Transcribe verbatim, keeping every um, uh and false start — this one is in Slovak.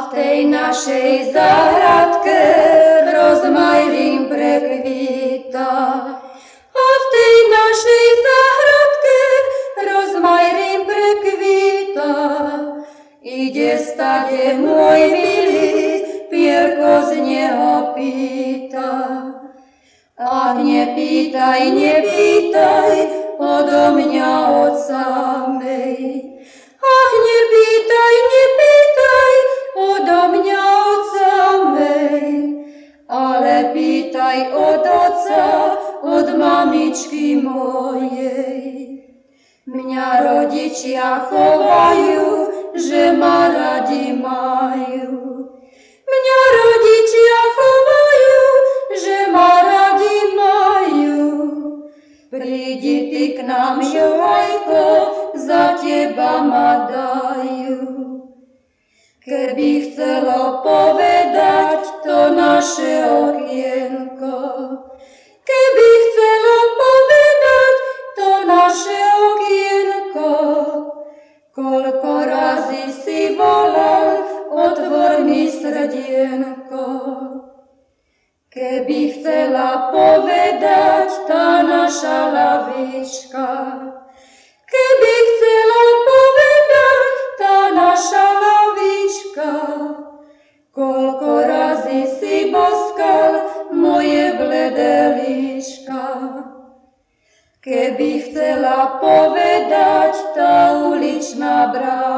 tej našej záhradke rozmajlím prekvítá. A v tej našej záhradke rozmajlím prekvítá. Ide stade môj milý, pierko z neho pýta. Ach, nepýtaj, nepýtaj, odo mňa od samej. Ach, nepýtaj, nepýtaj, odo mňa od samej. Ale pýtaj od otca, od mamičky mojej. Mňa rodičia chovajú, že ma radi majú. Mňa rodičia chovajú, že ma radi majú. Prídi ty k nám, Jojko, za teba ma dajú. Keby chcelo povedať to naše okienko, keby chcelo povedať to naše okienko, koľko razy si volal, otvor mi srdienko. Keby chcela povedať tá naša lavička, keby chcela povedať tá naša lavička, koľko razy si boskal moje bledé líčka. Keby chcela povedať tá uličná brána,